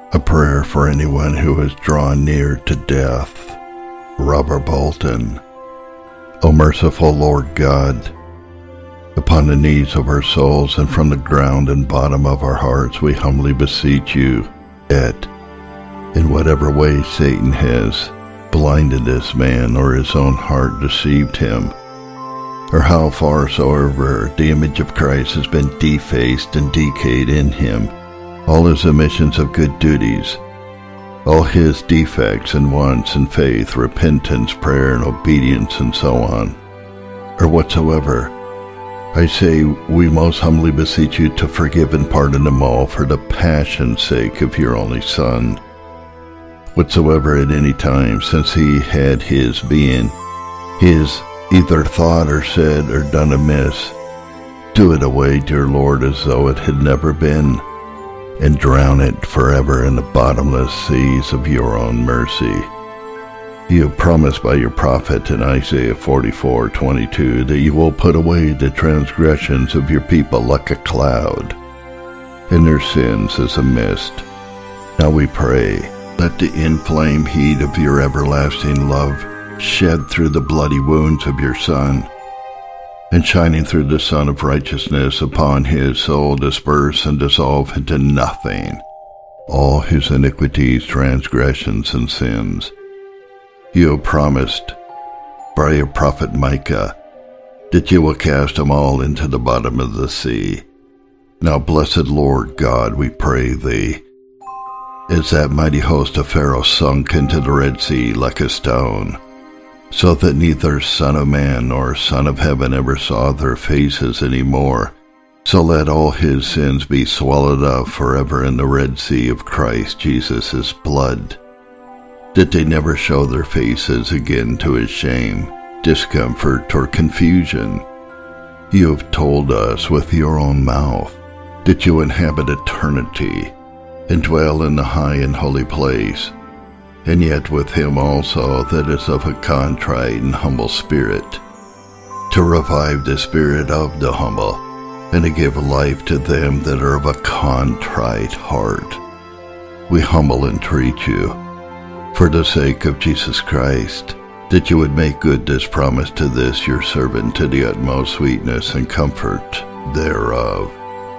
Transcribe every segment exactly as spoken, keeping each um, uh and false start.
A prayer for anyone who has drawn near to death. Robert Bolton. O merciful Lord God, upon the knees of our souls and from the ground and bottom of our hearts, we humbly beseech you that, in whatever way Satan has blinded this man or his own heart deceived him, or how far soever the image of Christ has been defaced and decayed in him, all his omissions of good duties, all his defects and wants in faith, repentance, prayer, and obedience, and so on, or whatsoever, I say we most humbly beseech you to forgive and pardon them all for the passion's sake of your only Son. Whatsoever at any time since he had his being, his either thought or said or done amiss, do it away, dear Lord, as though it had never been, and drown it forever in the bottomless seas of your own mercy. You have promised by your prophet in Isaiah forty-four twenty-two that you will put away the transgressions of your people like a cloud, and their sins as a mist. Now we pray, let the inflamed heat of your everlasting love shed through the bloody wounds of your Son, and shining through the Son of righteousness upon his soul, disperse and dissolve into nothing all his iniquities, transgressions, and sins. You have promised by your prophet Micah that you will cast them all into the bottom of the sea. Now, blessed Lord God, we pray thee, as that mighty host of Pharaoh sunk into the Red Sea like a stone, so that neither Son of Man nor Son of Heaven ever saw their faces any more, so let all his sins be swallowed up forever in the Red Sea of Christ Jesus' blood, that they never show their faces again to his shame, discomfort, or confusion. You have told us with your own mouth that you inhabit eternity and dwell in the high and holy place, and yet with him also that is of a contrite and humble spirit, to revive the spirit of the humble, and to give life to them that are of a contrite heart. We humble entreat you, for the sake of Jesus Christ, that you would make good this promise to this your servant to the utmost sweetness and comfort thereof.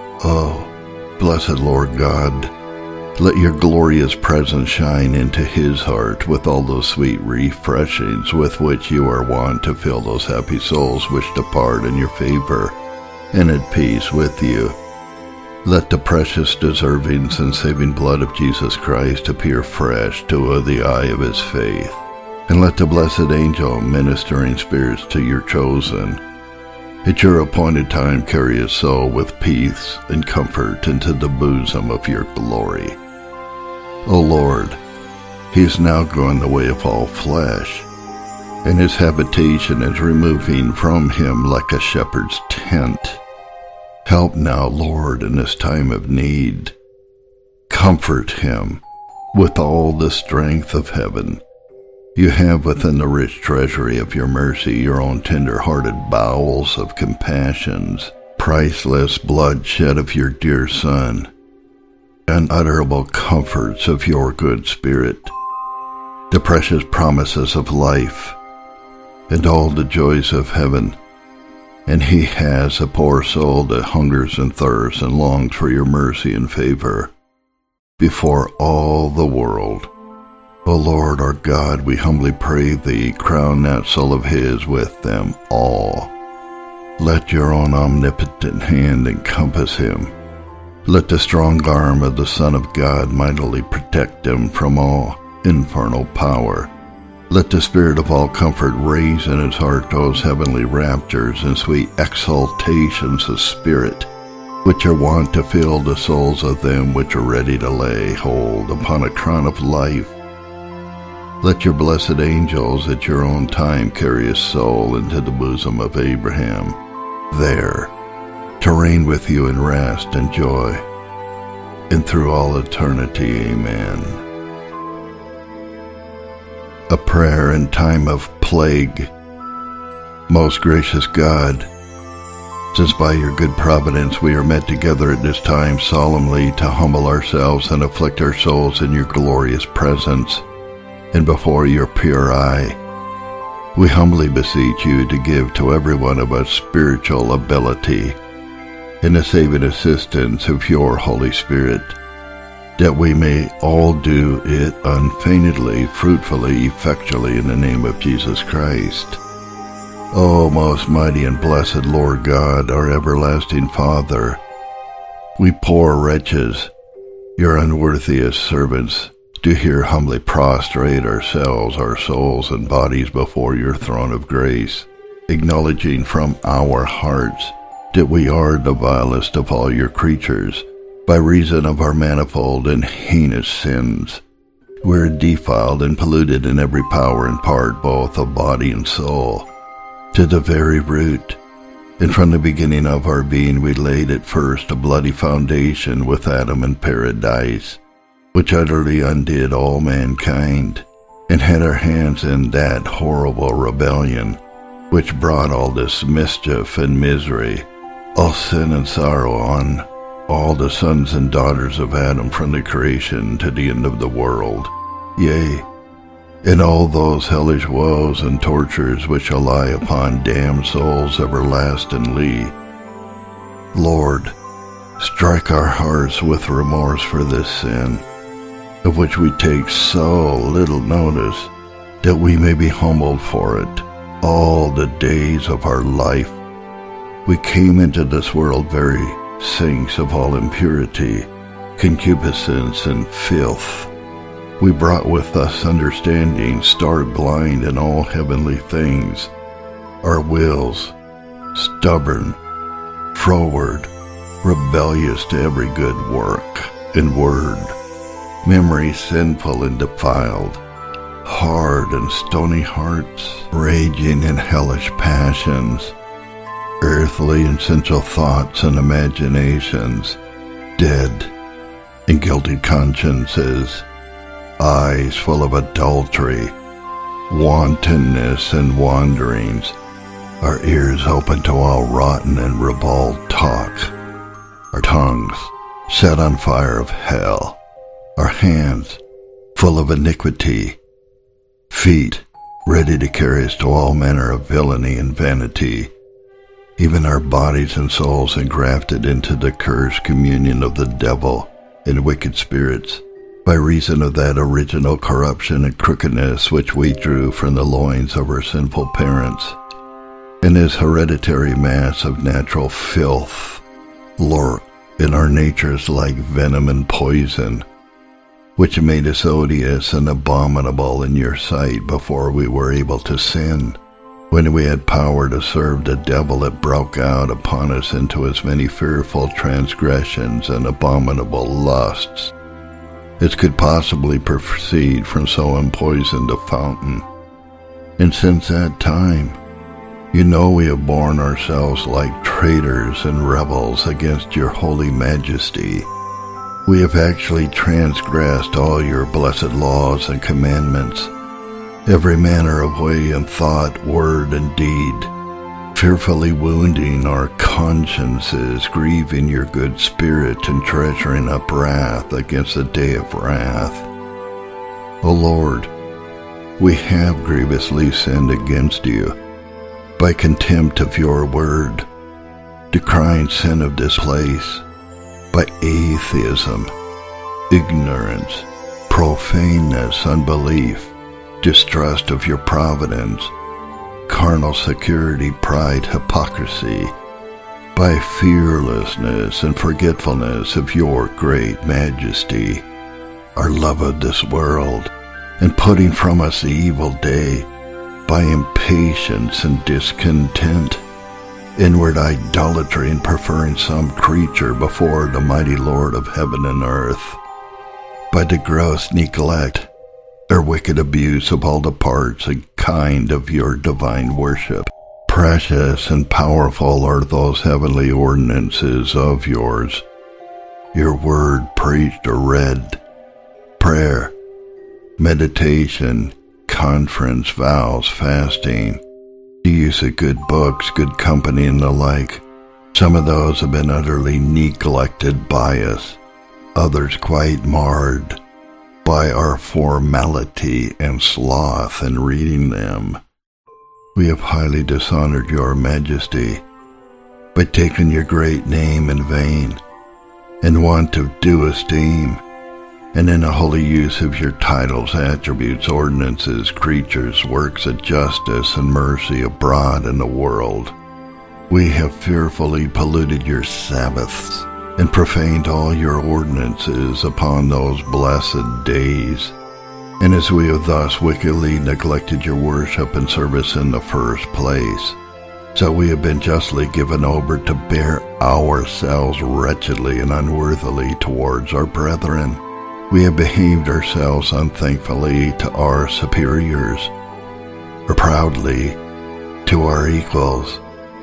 Oh, blessed Lord God, let your glorious presence shine into his heart with all those sweet refreshings with which you are wont to fill those happy souls which depart in your favor and at peace with you. Let the precious deservings and saving blood of Jesus Christ appear fresh to the eye of his faith, and let the blessed angel ministering spirits to your chosen at your appointed time carry his soul with peace and comfort into the bosom of your glory. O Lord, he is now going the way of all flesh, and his habitation is removing from him like a shepherd's tent. Help now, Lord, in this time of need. Comfort him with all the strength of heaven. You have within the rich treasury of your mercy your own tender-hearted bowels of compassions, priceless blood shed of your dear Son, unutterable comforts of your good Spirit, the precious promises of life, and all the joys of heaven. And he has a poor soul that hungers and thirsts and longs for your mercy and favor before all the world. O Lord our God, we humbly pray thee, crown that soul of his with them all. Let your own omnipotent hand encompass him. Let the strong arm of the Son of God mightily protect him from all infernal power. Let the Spirit of all comfort raise in his heart those heavenly raptures and sweet exaltations of spirit, which are wont to fill the souls of them which are ready to lay hold upon a crown of life. Let your blessed angels at your own time carry his soul into the bosom of Abraham, there to reign with you in rest and joy, and through all eternity. Amen. A prayer in time of plague. Most gracious God, since by your good providence we are met together at this time solemnly to humble ourselves and afflict our souls in your glorious presence and before your pure eye, we humbly beseech you to give to every one of us spiritual ability and the saving assistance of your Holy Spirit, that we may all do it unfeignedly, fruitfully, effectually in the name of Jesus Christ. O most mighty and blessed Lord God, our everlasting Father, we poor wretches, your unworthiest servants, do here humbly prostrate ourselves, our souls and bodies before your throne of grace, acknowledging from our hearts that we are the vilest of all your creatures, by reason of our manifold and heinous sins. We are defiled and polluted in every power and part, both of body and soul, to the very root. And from the beginning of our being we laid at first a bloody foundation with Adam in paradise, which utterly undid all mankind, and had our hands in that horrible rebellion, which brought all this mischief and misery, all sin and sorrow on all the sons and daughters of Adam from the creation to the end of the world. Yea, and all those hellish woes and tortures which shall lie upon damned souls everlastingly. Lord, strike our hearts with remorse for this sin, of which we take so little notice, that we may be humbled for it all the days of our life. We came into this world very sinks of all impurity, concupiscence, and filth. We brought with us understanding, stark blind in all heavenly things, our wills stubborn, froward, rebellious to every good work and word, memory sinful and defiled, hard and stony hearts, raging in hellish passions, earthly and sensual thoughts and imaginations, dead and guilty consciences, eyes full of adultery, wantonness and wanderings, our ears open to all rotten and ribald talk, our tongues set on fire of hell, our hands full of iniquity, feet ready to carry us to all manner of villainy and vanity, even our bodies and souls engrafted into the cursed communion of the devil and wicked spirits, by reason of that original corruption and crookedness which we drew from the loins of our sinful parents, and this hereditary mass of natural filth lurk in our natures like venom and poison, which made us odious and abominable in your sight before we were able to sin. When we had power to serve the devil, it broke out upon us into as many fearful transgressions and abominable lusts as could possibly proceed from so unpoisoned a fountain. And since that time, you know we have borne ourselves like traitors and rebels against your holy majesty. We have actually transgressed all your blessed laws and commandments, every manner of way and thought, word, and deed, fearfully wounding our consciences, grieving your good spirit, and treasuring up wrath against the day of wrath. O Lord, we have grievously sinned against you by contempt of your word, decrying sin of this place, by atheism, ignorance, profaneness, unbelief, distrust of your providence, carnal security, pride, hypocrisy, by fearlessness and forgetfulness of your great majesty, our love of this world, and putting from us the evil day, by impatience and discontent, inward idolatry, and preferring some creature before the mighty Lord of heaven and earth, by the gross neglect or wicked abuse of all the parts and kind of your divine worship. Precious and powerful are those heavenly ordinances of yours, your word preached or read, prayer, meditation, conference, vows, fasting, the use of good books, good company, and the like, Some of those have been utterly neglected by us, others quite marred by our formality and sloth in reading them. We have highly dishonored your majesty by taking your great name in vain, in want of due esteem, and in a holy use of your titles, attributes, ordinances, creatures, works of justice and mercy abroad in the world. We have fearfully polluted your Sabbaths, and profaned all your ordinances upon those blessed days. And as we have thus wickedly neglected your worship and service in the first place, so we have been justly given over to bear ourselves wretchedly and unworthily towards our brethren. We have behaved ourselves unthankfully to our superiors, or proudly to our equals,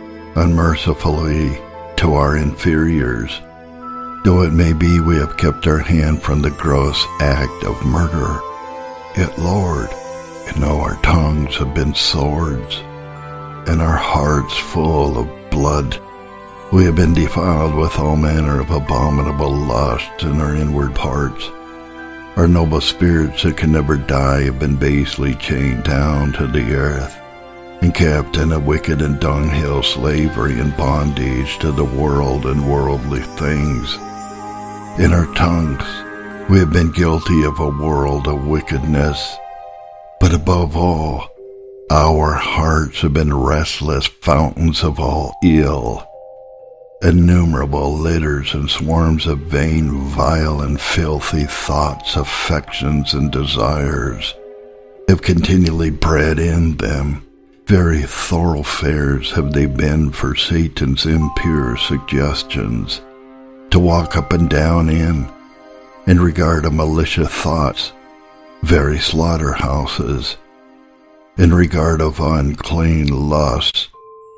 unmercifully to our inferiors. Though it may be we have kept our hand from the gross act of murder, yet, Lord, you know our tongues have been swords, and our hearts full of blood. We have been defiled with all manner of abominable lusts in our inward parts. Our noble spirits that can never die have been basely chained down to the earth, and kept in a wicked and dunghill slavery and bondage to the world and worldly things. In our tongues we have been guilty of a world of wickedness, but above all, our hearts have been restless fountains of all ill. Innumerable litters and swarms of vain, vile, and filthy thoughts, affections, and desires have continually bred in them. Very thoroughfares have they been for Satan's impure suggestions, to walk up and down in, and regard of malicious thoughts, very slaughterhouses, in regard of unclean lusts,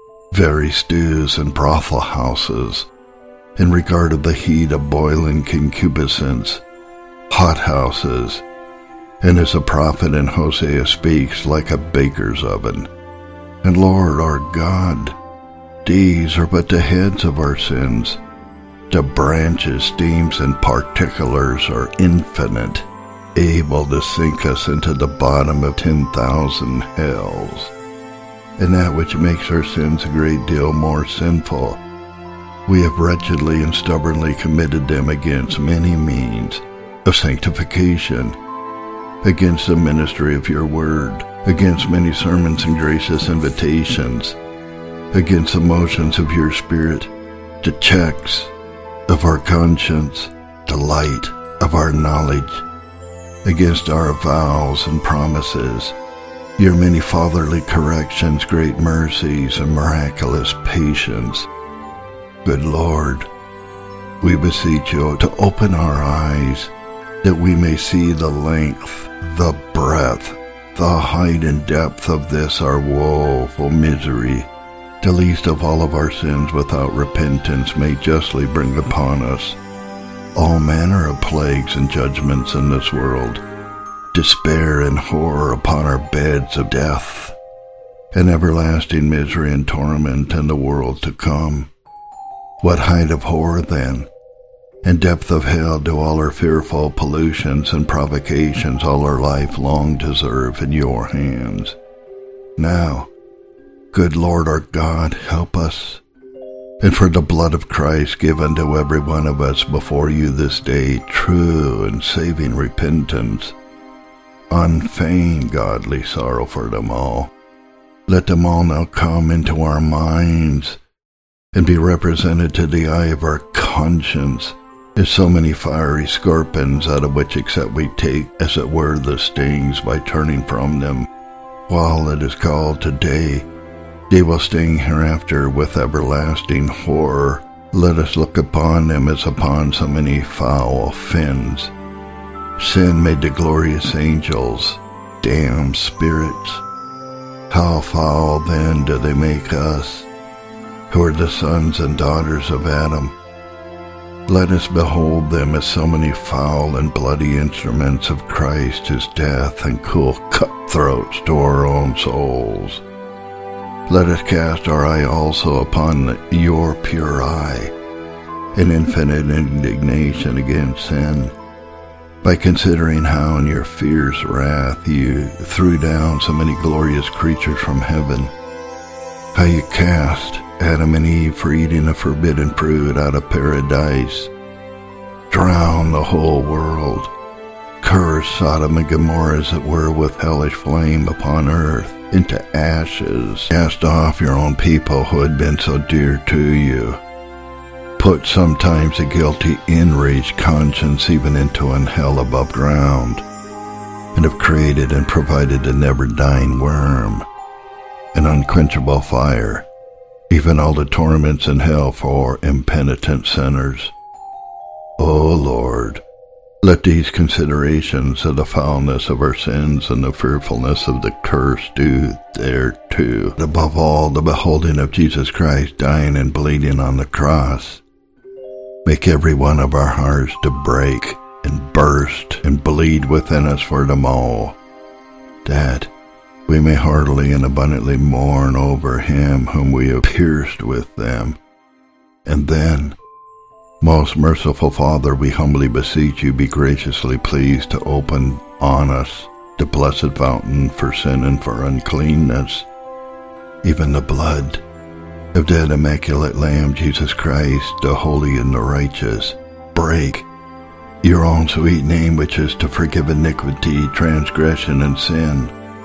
very stews and brothel houses, in regard of the heat of boiling concupiscence, hot houses, and as the prophet in Hosea speaks, like a baker's oven. And Lord our God, these are but the heads of our sins. The branches, steams, and particulars are infinite, able to sink us into the bottom of ten thousand hells. And that which makes our sins a great deal more sinful, we have wretchedly and stubbornly committed them against many means of sanctification, against the ministry of your word, against many sermons and gracious invitations, against the motions of your Spirit, the checks of our conscience, the light of our knowledge, against our vows and promises, your many fatherly corrections, great mercies, and miraculous patience. Good Lord, we beseech you to open our eyes, that we may see the length, the breadth, the height and depth of this our woeful misery. The least of all of our sins without repentance may justly bring upon us all manner of plagues and judgments in this world, despair and horror upon our beds of death, and everlasting misery and torment in the world to come. What height of horror then, and depth of hell do all our fearful pollutions and provocations all our life long deserve in your hands? Now, good Lord our God, help us, and for the blood of Christ give unto every one of us before you this day true and saving repentance, unfeigned godly sorrow for them all. Let them all now come into our minds, and be represented to the eye of our conscience, as so many fiery scorpions, out of which except we take, as it were, the stings by turning from them, while it is called today, they will sting hereafter with everlasting horror. Let us look upon them as upon so many foul fins. Sin made the glorious angels, damned spirits. How foul then do they make us, who are the sons and daughters of Adam? Let us behold them as so many foul and bloody instruments of Christ, his death, and cool cutthroats to our own souls. let us cast our eye also upon your pure eye, in infinite indignation against sin, by considering how in your fierce wrath you threw down so many glorious creatures from heaven, how you cast Adam and Eve for eating a forbidden fruit out of paradise, drowned the whole world, cursed Sodom and Gomorrah as it were with hellish flame upon earth, into ashes, cast off your own people who had been so dear to you, put sometimes a guilty enraged conscience even into an hell above ground, and have created and provided a never-dying worm, an unquenchable fire, even all the torments in hell for impenitent sinners. O Lord, let these considerations of the foulness of our sins and the fearfulness of the curse do thereto, above all the beholding of Jesus Christ dying and bleeding on the cross, make every one of our hearts to break and burst and bleed within us for them all, that we may heartily and abundantly mourn over him whom we have pierced with them. And then, most merciful Father, we humbly beseech you, be graciously pleased to open on us the blessed fountain for sin and for uncleanness, even the blood of that immaculate Lamb, Jesus Christ, the holy and the righteous. Break your own sweet name, which is to forgive iniquity, transgression, and sin,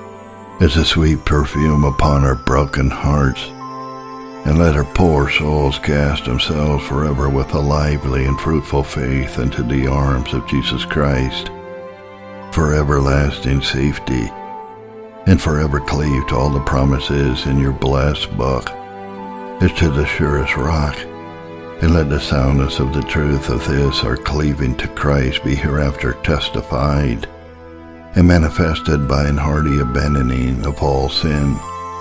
as a sweet perfume upon our broken hearts, and let our poor souls cast themselves forever with a lively and fruitful faith into the arms of Jesus Christ, for everlasting safety, and forever cleave to all the promises in your blessed book, as to the surest rock, and let the soundness of the truth of this our cleaving to Christ be hereafter testified and manifested by an hearty abandoning of all sin,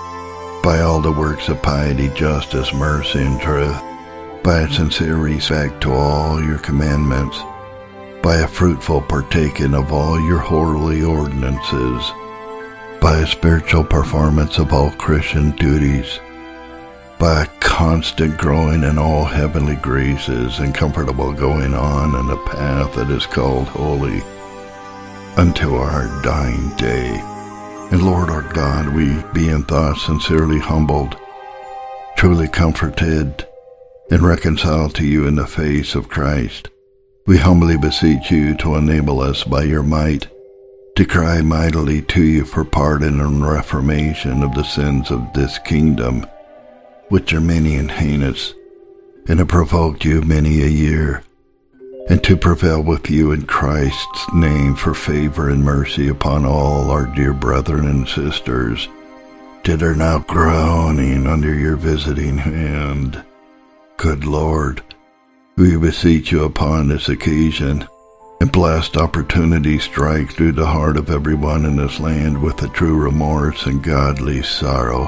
by all the works of piety, justice, mercy, and truth, by a sincere respect to all your commandments, by a fruitful partaking of all your holy ordinances, by a spiritual performance of all Christian duties, by a constant growing in all heavenly graces and comfortable going on in the path that is called holy, unto our dying day. And Lord our God, we, being thus sincerely humbled, truly comforted, and reconciled to you in the face of Christ, we humbly beseech you to enable us by your might to cry mightily to you for pardon and reformation of the sins of this kingdom, which are many and heinous, and have provoked you many a year, and to prevail with you in Christ's name for favor and mercy upon all our dear brethren and sisters that are now groaning under your visiting hand. Good Lord, we beseech you upon this occasion, and blessed opportunity strike through the heart of everyone in this land with a true remorse and godly sorrow,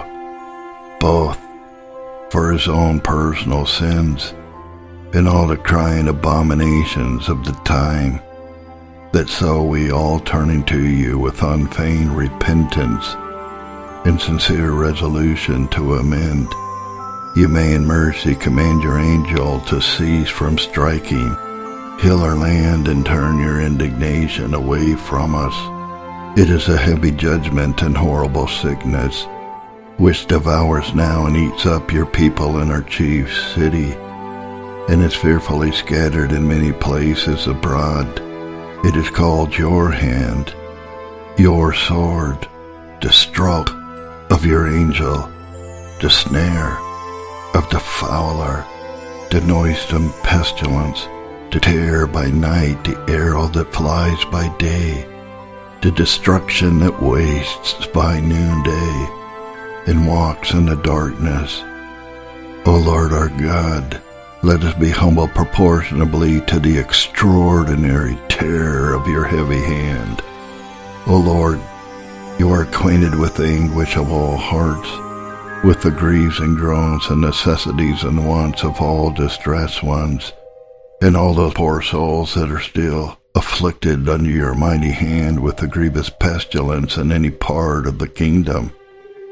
both for his own personal sins and all the crying abominations of the time, that so we all turning to you with unfeigned repentance and sincere resolution to amend, you may in mercy command your angel to cease from striking, heal our land, and turn your indignation away from us. It is a heavy judgment and horrible sickness, which devours now and eats up your people in our chief city, and is fearfully scattered in many places abroad. It is called your hand, your sword, the stroke of your angel, the snare of the fowler, the noisome pestilence, to tear by night the arrow that flies by day, the destruction that wastes by noonday and walks in the darkness. O Lord our God, let us be humble proportionably to the extraordinary terror of your heavy hand. O Lord, you are acquainted with the anguish of all hearts, with the griefs and groans and necessities and wants of all distressed ones, and all those poor souls that are still afflicted under your mighty hand with the grievous pestilence in any part of the kingdom.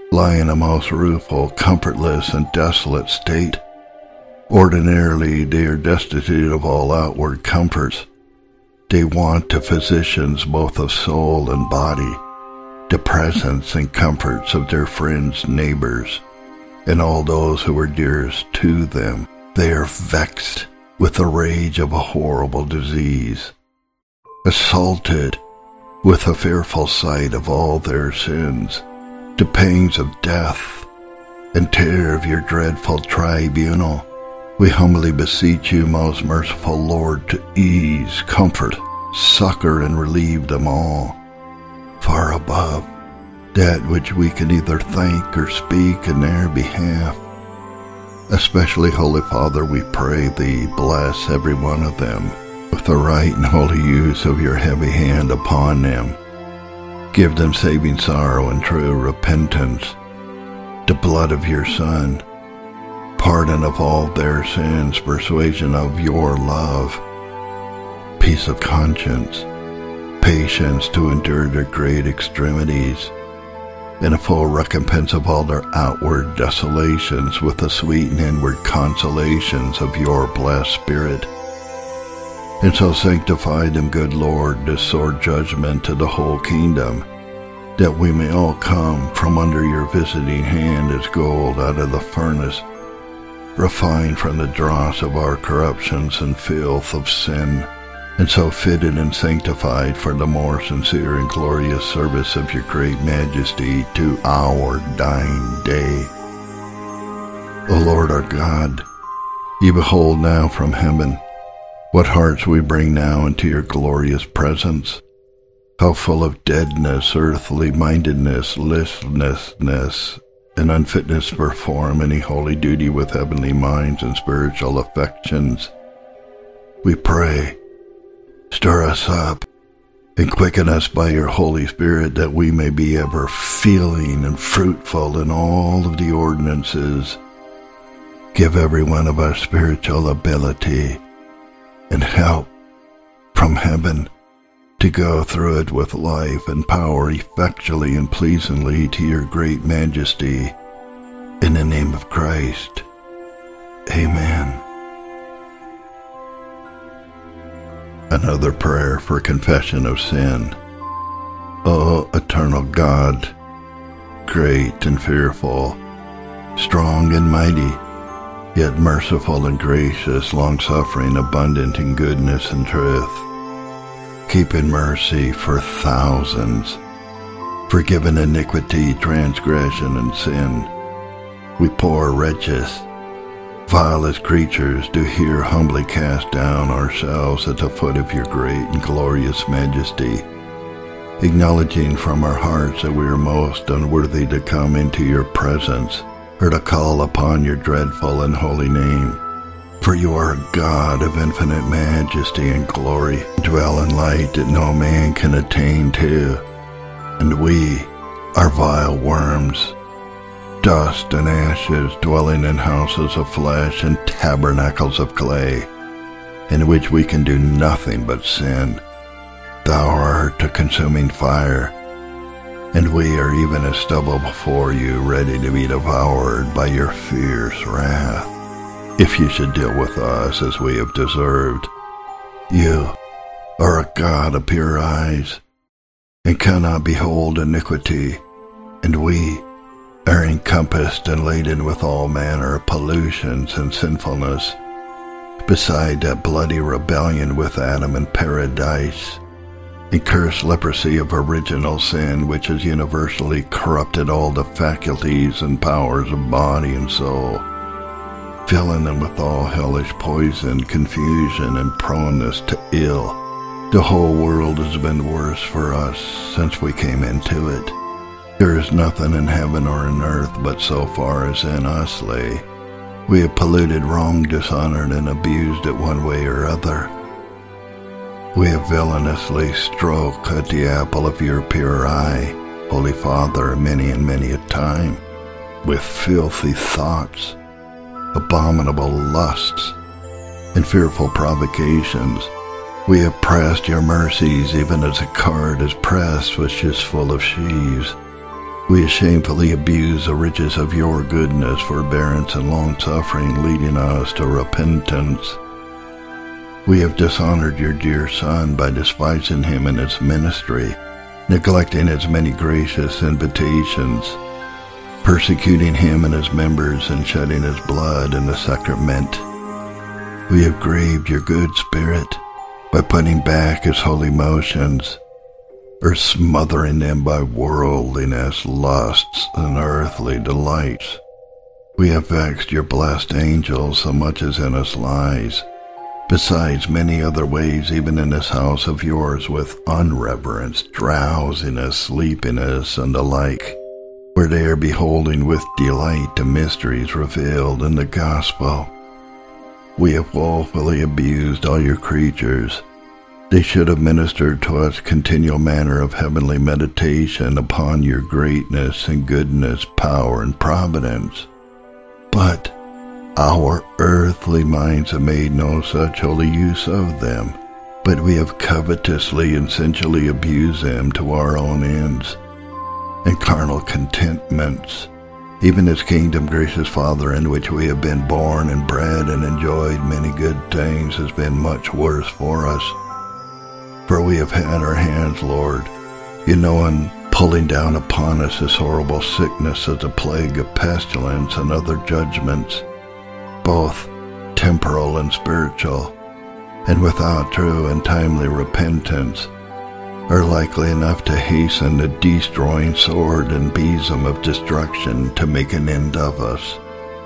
lie in a most rueful, comfortless, and desolate state. Ordinarily, they are destitute of all outward comforts. They want to physicians both of soul and body, the presence and comforts of their friends, neighbors, and all those who are dearest to them. They are vexed with the rage of a horrible disease, assaulted with the fearful sight of all their sins, the pangs of death, and terror of your dreadful tribunal. We humbly beseech you, most merciful Lord, to ease, comfort, succor, and relieve them all, far above that which we can either thank or speak in their behalf. Especially, Holy Father, we pray thee, bless every one of them with the right and holy use of your heavy hand upon them. Give them saving sorrow and true repentance, the blood of your Son, pardon of all their sins, persuasion of your love, peace of conscience, patience to endure their great extremities, and a full recompense of all their outward desolations with the sweet and inward consolations of your blessed Spirit. And so sanctify them, good Lord, this sore judgment to the whole kingdom, that we may all come from under your visiting hand as gold out of the furnace, refined from the dross of our corruptions and filth of sin, and so fitted and sanctified for the more sincere and glorious service of your great majesty to our dying day. O Lord our God, ye behold now from heaven what hearts we bring now into your glorious presence, how full of deadness, earthly mindedness, listlessness, and unfitness to perform any holy duty with heavenly minds and spiritual affections. We pray, stir us up and quicken us by your Holy Spirit, that we may be ever feeling and fruitful in all of the ordinances. Give every one of us spiritual ability and help from heaven to go through it with life and power effectually and pleasingly to your great majesty. In the name of Christ. Amen. Another prayer for confession of sin. O eternal God, great and fearful, strong and mighty, yet merciful and gracious, long-suffering, abundant in goodness and truth, keep in mercy for thousands, forgiven iniquity, transgression, and sin. We poor wretches, vile as creatures, do here humbly cast down ourselves at the foot of your great and glorious majesty, acknowledging from our hearts that we are most unworthy to come into your presence or to call upon your dreadful and holy name. For you are a God of infinite majesty and glory, dwell in light that no man can attain to, and we are vile worms, dust and ashes, dwelling in houses of flesh and tabernacles of clay, in which we can do nothing but sin. Thou art a consuming fire, and we are even as stubble before you, ready to be devoured by your fierce wrath. If you should deal with us as we have deserved, you are a God of pure eyes, and cannot behold iniquity, and we are encompassed and laden with all manner of pollutions and sinfulness, beside that bloody rebellion with Adam in paradise, and cursed leprosy of original sin, which has universally corrupted all the faculties and powers of body and soul, filling them with all hellish poison, confusion, and proneness to ill. The whole world has been worse for us since we came into it. There is nothing in heaven or in earth but so far as in us lay. We have polluted, wronged, dishonored, and abused it one way or other. We have villainously stroked at the apple of your pure eye, Holy Father, many and many a time, with filthy thoughts, abominable lusts, and fearful provocations. We have pressed your mercies even as a cart is pressed which is full of sheaves, We shamefully abuse the riches of your goodness, forbearance, and long-suffering, leading us to repentance. We have dishonored your dear Son by despising him in his ministry, neglecting his many gracious invitations, persecuting him and his members, and shedding his blood in the sacrament. We have grieved your good spirit by putting back his holy motions, or smothering them by worldliness, lusts, and earthly delights. We have vexed your blessed angels so much as in us lies, besides many other ways, even in this house of yours, with unreverence, drowsiness, sleepiness, and the like, where they are beholding with delight the mysteries revealed in the gospel. We have woefully abused all your creatures. They should have ministered to us continual manner of heavenly meditation upon your greatness and goodness, power and providence. But our earthly minds have made no such holy use of them, but we have covetously and sensually abused them to our own ends and carnal contentments. Even this kingdom, gracious Father, in which we have been born and bred and enjoyed many good things, has been much worse for us. For we have had our hands, Lord, you know, in pulling down upon us this horrible sickness as a plague of pestilence and other judgments, both temporal and spiritual, and without true and timely repentance, are likely enough to hasten the destroying sword and besom of destruction to make an end of us.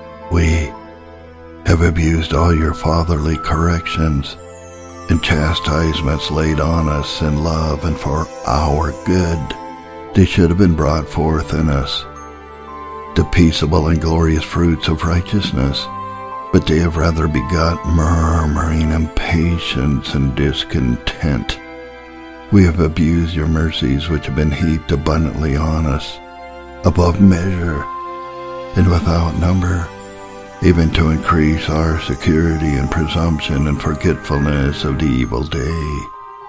We have abused all your fatherly corrections and chastisements laid on us in love and for our good. They should have been brought forth in us, the peaceable and glorious fruits of righteousness, but they have rather begot murmuring, impatience, and discontent. We have abused your mercies, which have been heaped abundantly on us, above measure and without number, even to increase our security and presumption and forgetfulness of the evil day.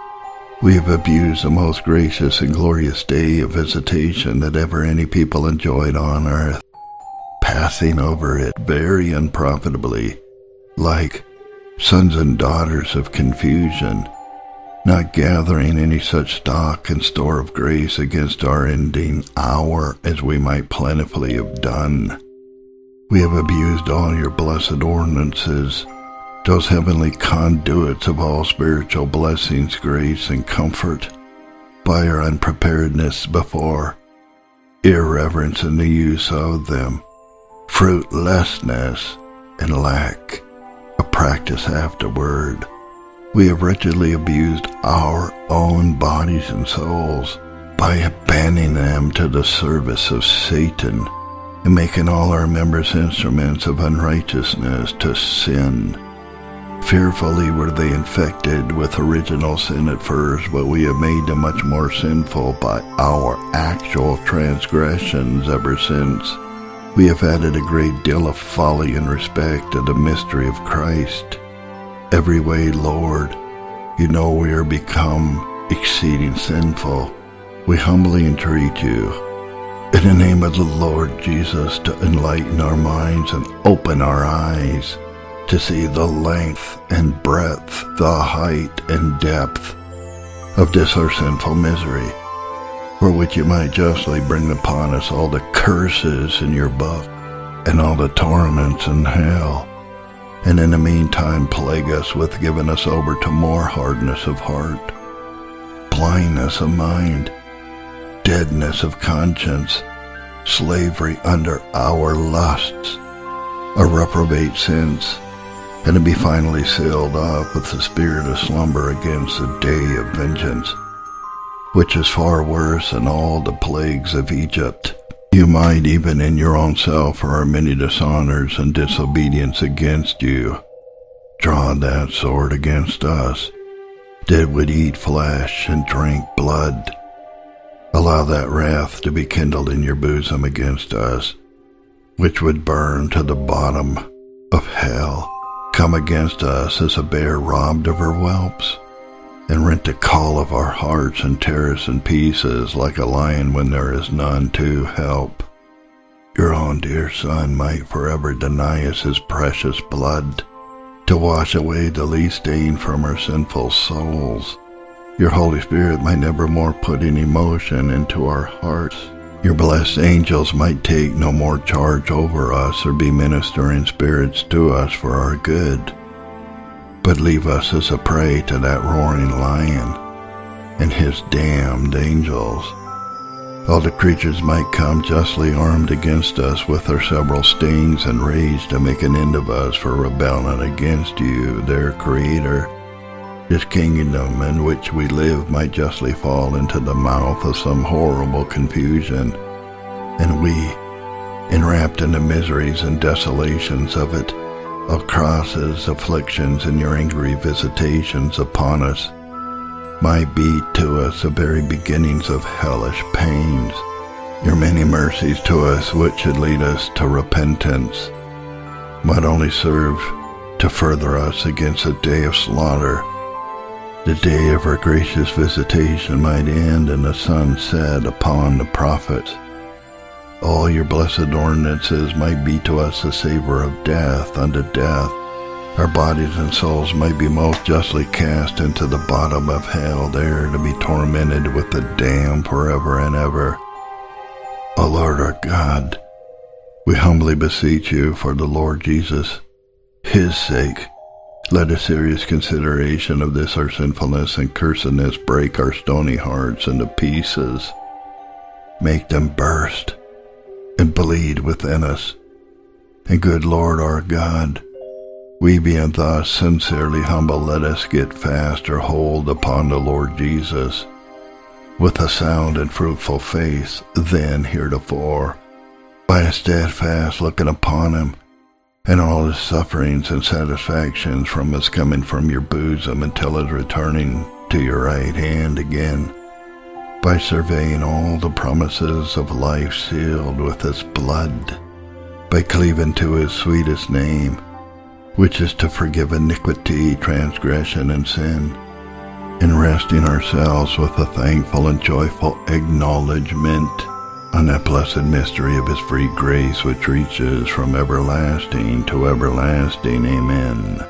We have abused the most gracious and glorious day of visitation that ever any people enjoyed on earth, passing over it very unprofitably, like sons and daughters of confusion, not gathering any such stock and store of grace against our ending hour as we might plentifully have done. We have abused all your blessed ordinances, those heavenly conduits of all spiritual blessings, grace, and comfort, by our unpreparedness before, irreverence in the use of them, fruitlessness, and lack of practice afterward. We have wretchedly abused our own bodies and souls by abandoning them to the service of Satan and making all our members instruments of unrighteousness to sin. Fearfully were they infected with original sin at first, but we have made them much more sinful by our actual transgressions ever since. We have added a great deal of folly in respect to the mystery of Christ. Every way, Lord, you know we are become exceeding sinful. We humbly entreat you, in the name of the Lord Jesus, to enlighten our minds and open our eyes to see the length and breadth, the height and depth of this our sinful misery, for which you might justly bring upon us all the curses in your book and all the torments in hell, and in the meantime plague us with giving us over to more hardness of heart, blindness of mind, deadness of conscience, slavery under our lusts, a reprobate sense, and to be finally sealed up with the spirit of slumber against the day of vengeance, which is far worse than all the plagues of Egypt. You might, even in your own self, for our many dishonors and disobedience against you, draw that sword against us, that would eat flesh and drink blood. Allow that wrath to be kindled in your bosom against us, which would burn to the bottom of hell. Come against us as a bear robbed of her whelps, and rent the call of our hearts and tear us in pieces like a lion when there is none to help. Your own dear Son might forever deny us his precious blood to wash away the least stain from our sinful souls. Your Holy Spirit might never more put any emotion into our hearts. Your blessed angels might take no more charge over us or be ministering spirits to us for our good, but leave us as a prey to that roaring lion and his damned angels. All the creatures might come justly armed against us with their several stings and rage to make an end of us for rebelling against you, their Creator. This kingdom in which we live might justly fall into the mouth of some horrible confusion, and we, enwrapped in the miseries and desolations of it, of crosses, afflictions, and your angry visitations upon us, might be to us the very beginnings of hellish pains. Your many mercies to us, which should lead us to repentance, might only serve to further us against the day of slaughter. The day of our gracious visitation might end in the sun set upon the prophets. All your blessed ordinances might be to us a savor of death unto death. Our bodies and souls might be most justly cast into the bottom of hell, there to be tormented with the damned forever and ever. O Lord our God, we humbly beseech you for the Lord Jesus, his sake, let a serious consideration of this our sinfulness and cursedness break our stony hearts into pieces, make them burst and bleed within us. And good Lord our God, we being thus sincerely humble, let us get faster hold upon the Lord Jesus with a sound and fruitful faith than heretofore, by a steadfast looking upon him and all his sufferings and satisfactions from his coming from your bosom until his returning to your right hand again, by surveying all the promises of life sealed with his blood, by cleaving to his sweetest name, which is to forgive iniquity, transgression, and sin, and resting ourselves with a thankful and joyful acknowledgement on that blessed mystery of his free grace which reaches from everlasting to everlasting. Amen.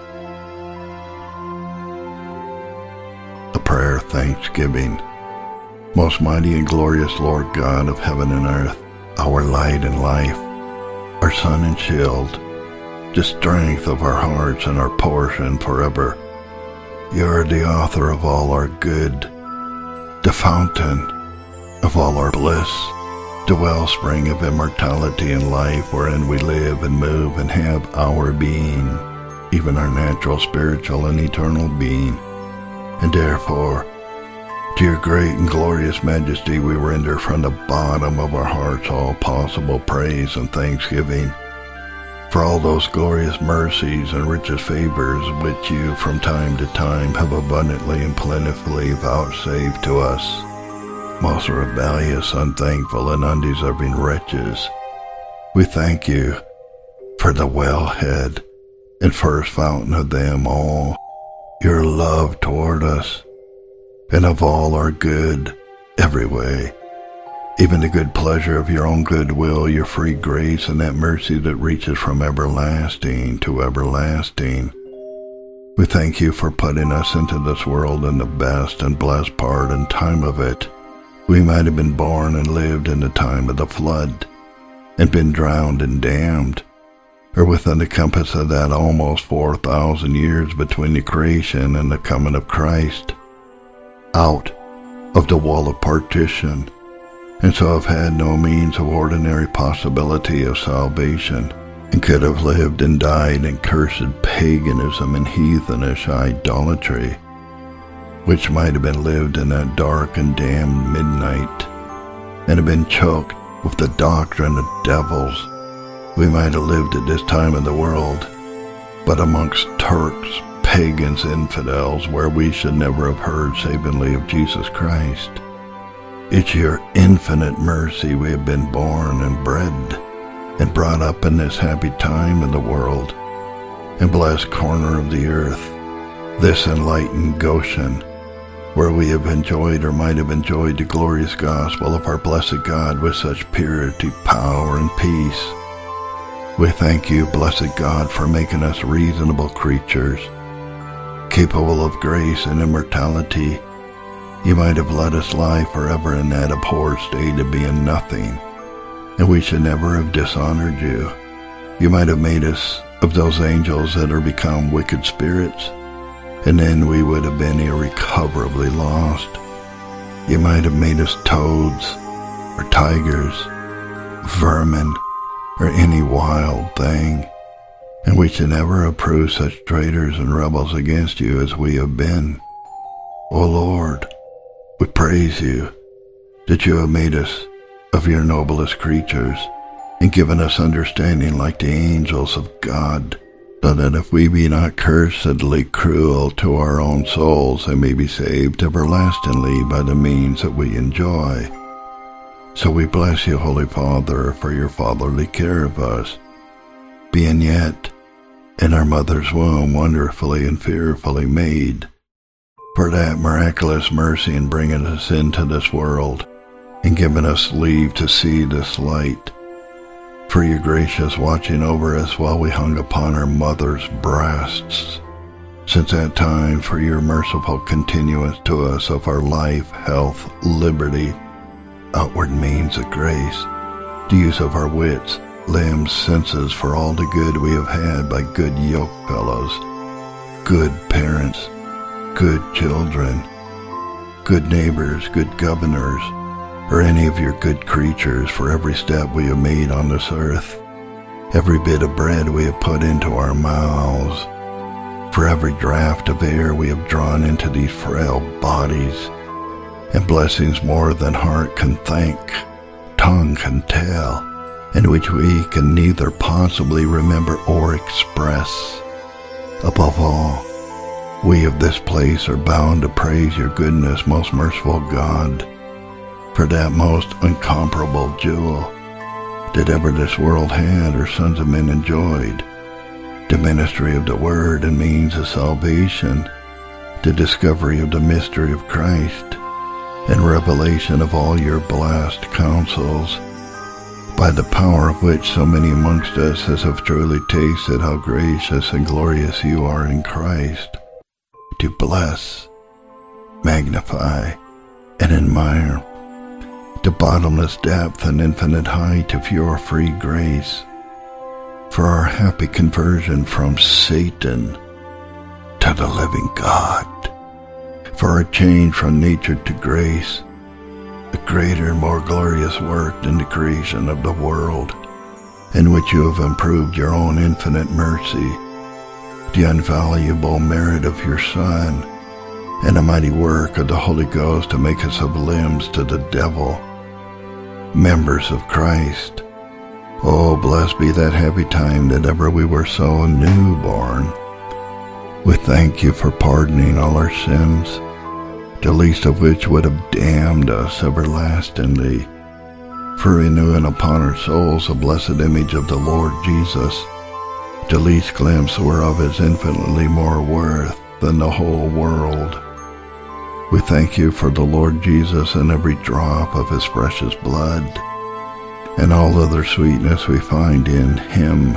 A prayer of thanksgiving. Most mighty and glorious Lord God of heaven and earth, our light and life, our sun and shield, the strength of our hearts and our portion forever. You are the author of all our good, the fountain of all our bliss, the wellspring of immortality and life wherein we live and move and have our being, even our natural, spiritual, and eternal being. And therefore, to your great and glorious majesty we render from the bottom of our hearts all possible praise and thanksgiving for all those glorious mercies and richest favors which you from time to time have abundantly and plentifully vouchsafed to us, most rebellious, unthankful, and undeserving wretches. We thank you for the wellhead and first fountain of them all, your love toward us, and of all our good every way, even the good pleasure of your own good will, your free grace, and that mercy that reaches from everlasting to everlasting. We thank you for putting us into this world in the best and blessed part and time of it. We might have been born and lived in the time of the flood, and been drowned and damned, or within the compass of that almost four thousand years between the creation and the coming of Christ, out of the wall of partition, and so have had no means of ordinary possibility of salvation, and could have lived and died in cursed paganism and heathenish idolatry, which might have been lived in that dark and damned midnight, and have been choked with the doctrine of devils. We might have lived at this time in the world, but amongst Turks, pagans, infidels, where we should never have heard savingly of Jesus Christ. It's your infinite mercy we have been born and bred and brought up in this happy time in the world and blessed corner of the earth, this enlightened Goshen, where we have enjoyed or might have enjoyed the glorious gospel of our blessed God with such purity, power, and peace. We thank you, blessed God, for making us reasonable creatures, capable of grace and immortality. You might have let us lie forever in that abhorred state of being nothing, and we should never have dishonored you. You might have made us of those angels that are become wicked spirits, and then we would have been irrecoverably lost. You might have made us toads, or tigers, vermin, or any wild thing, and we should never have proved such traitors and rebels against you as we have been. O Lord, we praise you that you have made us of your noblest creatures and given us understanding like the angels of God, so that if we be not cursedly cruel to our own souls, they may be saved everlastingly by the means that we enjoy. So we bless you, Holy Father, for your fatherly care of us, being yet in our mother's womb wonderfully and fearfully made, for that miraculous mercy in bringing us into this world and giving us leave to see this light, for your gracious watching over us while we hung upon our mother's breasts, since that time, for your merciful continuance to us of our life, health, liberty, outward means of grace, the use of our wits, limbs, senses, for all the good we have had by good yokefellows, good parents, good children, good neighbors, good governors, or any of your good creatures, for every step we have made on this earth, every bit of bread we have put into our mouths, for every draught of air we have drawn into these frail bodies, and blessings more than heart can thank, tongue can tell, and which we can neither possibly remember or express. Above all, we of this place are bound to praise your goodness, most merciful God, for that most incomparable jewel that ever this world had or sons of men enjoyed, the ministry of the Word and means of salvation, the discovery of the mystery of Christ, and revelation of all your blessed counsels, by the power of which so many amongst us as have truly tasted how gracious and glorious you are in Christ, to bless, magnify, and admire the bottomless depth and infinite height of your free grace, for our happy conversion from Satan to the living God, for our change from nature to grace, a greater and more glorious work than the creation of the world, in which you have improved your own infinite mercy, the invaluable merit of your Son, and a mighty work of the Holy Ghost to make us of limbs to the devil, members of Christ. Oh, blessed be that happy time that ever we were so newborn. We thank you for pardoning all our sins, the least of which would have damned us everlastingly, for renewing upon our souls the blessed image of the Lord Jesus, the least glimpse whereof is infinitely more worth than the whole world. We thank you for the Lord Jesus and every drop of his precious blood, and all other sweetness we find in him,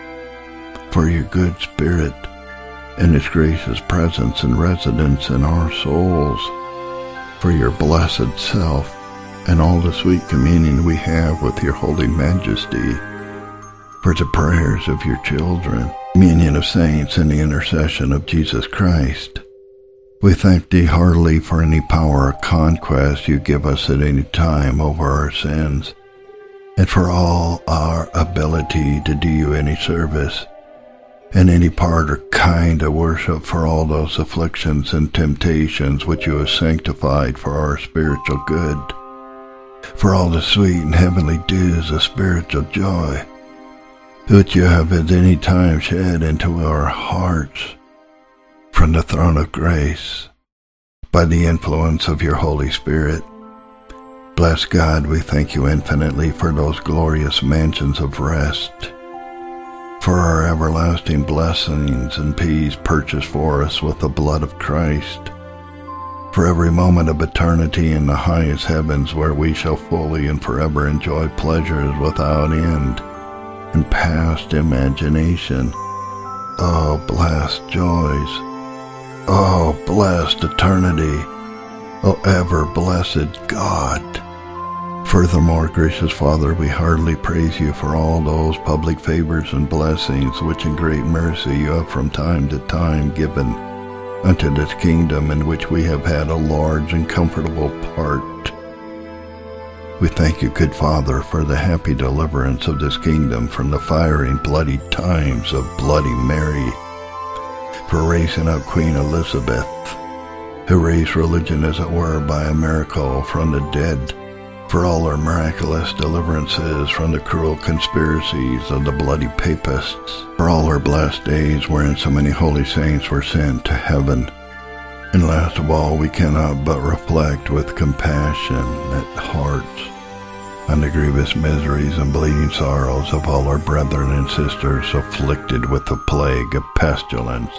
for your good spirit and his gracious presence and residence in our souls, for your blessed self and all the sweet communion we have with your holy majesty, for the prayers of your children, communion of saints, and the intercession of Jesus Christ. We thank thee heartily for any power or conquest you give us at any time over our sins, and for all our ability to do you any service, and any part or kind of worship, for all those afflictions and temptations which you have sanctified for our spiritual good, for all the sweet and heavenly dews of spiritual joy, which you have at any time shed into our hearts, from the throne of grace, by the influence of your Holy Spirit. Bless God, we thank you infinitely for those glorious mansions of rest, for our everlasting blessings and peace purchased for us with the blood of Christ, for every moment of eternity in the highest heavens, where we shall fully and forever enjoy pleasures without end and past imagination. Oh, blessed joys! Oh, blessed eternity! Oh, ever blessed God! Furthermore, gracious Father, we heartily praise you for all those public favors and blessings which in great mercy you have from time to time given unto this kingdom, in which we have had a large and comfortable part. We thank you, good Father, for the happy deliverance of this kingdom from the fiery and bloody times of Bloody Mary, for raising up Queen Elizabeth, who raised religion as it were by a miracle from the dead, for all our miraculous deliverances from the cruel conspiracies of the bloody papists, for all our blessed days wherein so many holy saints were sent to heaven. And last of all, we cannot but reflect with compassion at heart on the grievous miseries and bleeding sorrows of all our brethren and sisters afflicted with the plague of pestilence.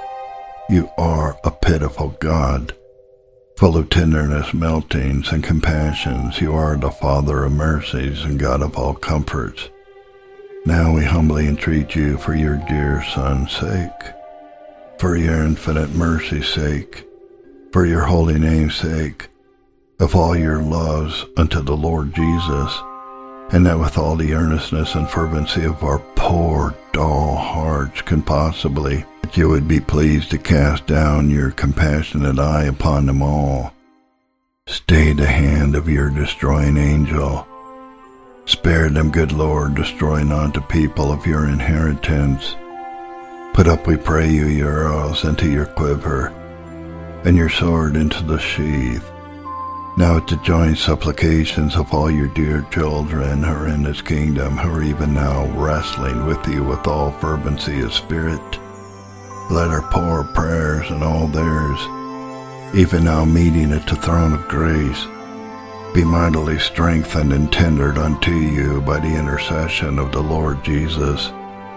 You are a pitiful God, full of tenderness, meltings, and compassions. You are the Father of mercies and God of all comforts. Now we humbly entreat you for your dear Son's sake, for your infinite mercy's sake, for your holy name's sake, of all your loves unto the Lord Jesus, and that with all the earnestness and fervency of our poor, dull hearts can possibly, that you would be pleased to cast down your compassionate eye upon them all. Stay the hand of your destroying angel. Spare them, good Lord, destroy not the people of your inheritance. Put up, we pray you, your arrows into your quiver, and your sword into the sheath. Now at the joint supplications of all your dear children who are in this kingdom, who are even now wrestling with you with all fervency of spirit, let our poor prayers and all theirs, even now meeting at the throne of grace, be mightily strengthened and tendered unto you by the intercession of the Lord Jesus,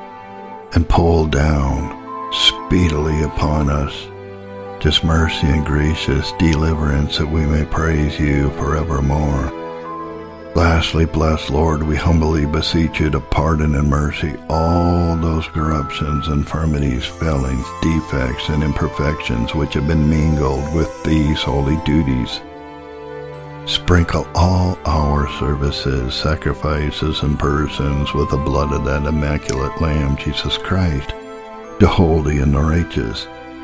and pulled down speedily upon us this mercy and gracious deliverance, that we may praise you forevermore. Lastly, blessed Lord, we humbly beseech you to pardon and mercy all those corruptions, infirmities, failings, defects, and imperfections which have been mingled with these holy duties. Sprinkle all our services, sacrifices, and persons with the blood of that immaculate Lamb, Jesus Christ, the holy and the righteous.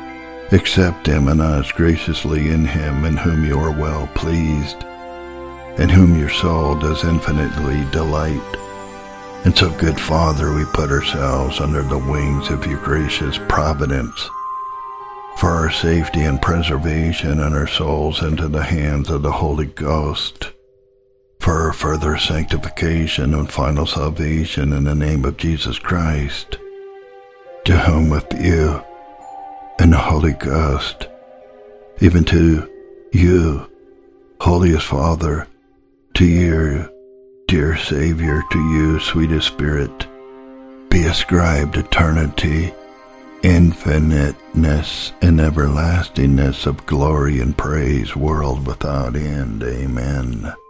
Accept him and us graciously in him, in whom you are well pleased, in whom your soul does infinitely delight. And so, good Father, we put ourselves under the wings of your gracious providence, for our safety and preservation, and our souls into the hands of the Holy Ghost, for our further sanctification and final salvation, in the name of Jesus Christ, to whom with you and the Holy Ghost, even to you, holiest Father, to you, dear Savior, to you, sweetest Spirit, be ascribed eternity, infiniteness, and everlastingness of glory and praise, world without end. Amen.